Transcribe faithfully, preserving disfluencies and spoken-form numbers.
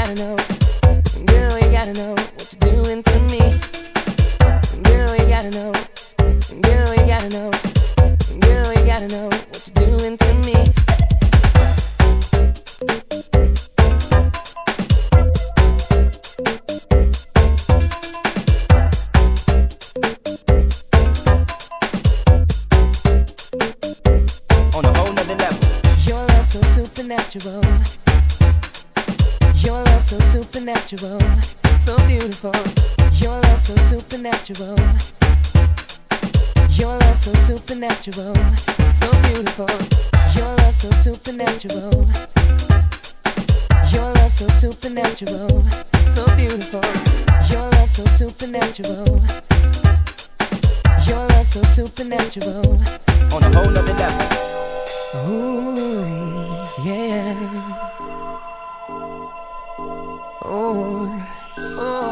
gotta know. Girl, you gotta know what you're doing to me. Girl, you gotta know. Girl, you gotta know. Girl, you gotta know what you're doing to me. On a whole nother level. Your love so supernatural. Your love so supernatural. So beautiful. Your love so supernatural. Your love so supernatural. So beautiful. Your love so supernatural. Your love so supernatural. So beautiful. Your love so supernatural. Your love so supernatural. On a whole nother level. Ooh, yeah. Oh, oh.